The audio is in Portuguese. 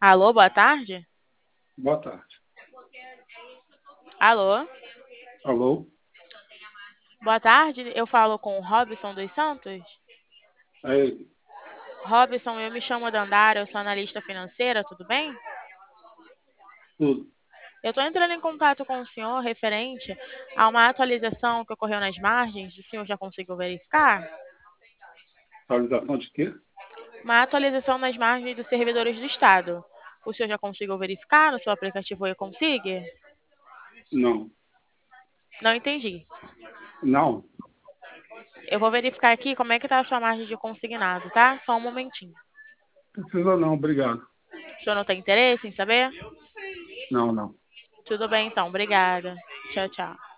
Alô, boa tarde? Boa tarde. Alô, Alô? boa tarde. Eu falo com o Robson dos Santos. Aí, Robson, eu me chamo Dandara, eu sou analista financeira, tudo bem? tudo. Eu estou entrando em contato com o senhor referente a uma atualização que ocorreu nas margens. O senhor já conseguiu verificar? Atualização de quê? Uma atualização nas margens dos servidores do Estado. O senhor já conseguiu verificar no seu aplicativo e-Consig? Não. Não entendi. Não. Eu vou verificar aqui como é que está a sua margem de consignado, tá? Só um momentinho. Precisa não, obrigado. O senhor não tem interesse em saber? Não, não. Tudo bem, então. Obrigada. Tchau, tchau.